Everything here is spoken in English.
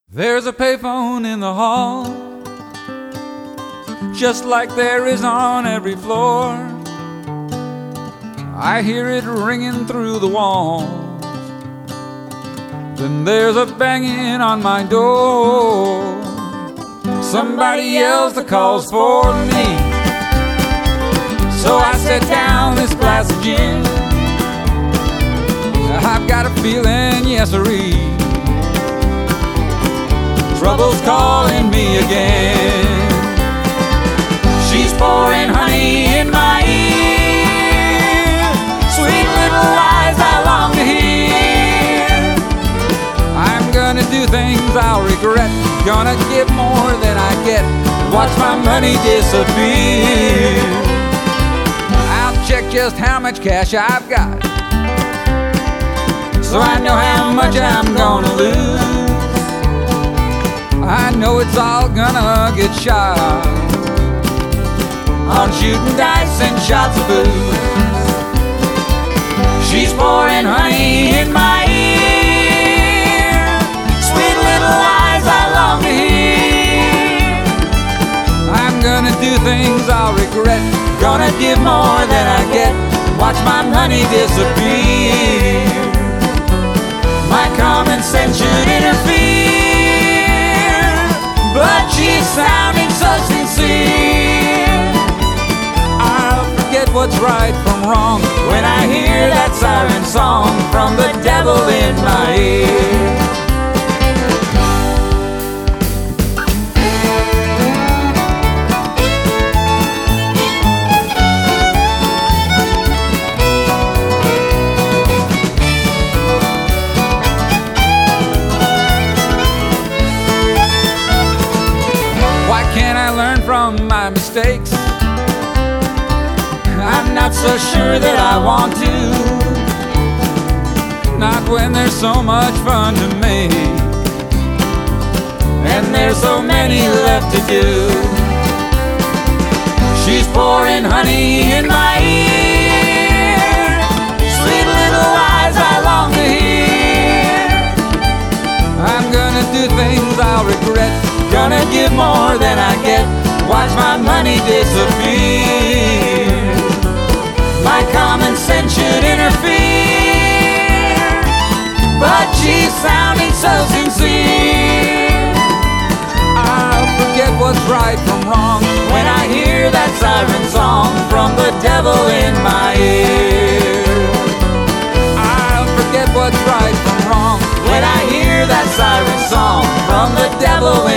There's a payphone in the hall, just like there is on every floor. I hear it ringing through the walls. Then there's a banging on my door. Somebody yells the calls for me. So I set down this glass of gin. I've got a feeling, yes-sirree, trouble's calling me again. She's pouring honey in my ear, sweet little lies I long to hear. I'm gonna do things I'll regret, gonna give more than I get, watch my money disappear. I'll check just how much cash I've got, so I know how much I'm gonna lose. I know it's all gonna get shot on shooting dice and shots of booze. She's pouring honey in my ear, sweet little lies I long to hear. I'm gonna do things I'll regret, gonna give more than I get, watch my money disappear. My common sense should interfere, but she's sounding so sincere. I'll forget what's right from wrong when I hear that siren song from the devil in my ear. Learn from my mistakes. I'm not so sure that I want to, not when there's so much fun to make and there's so many left to do. She's pouring honey in my ear, sweet little lies I long to hear. I'm gonna do things I'll regret, gonna give more than I get, watch my money disappear. My common sense should interfere, but she's sounding so sincere. I'll forget what's right from wrong when I hear that siren song from the devil in my ear. I'll forget what's right from wrong when I hear that siren song from the devil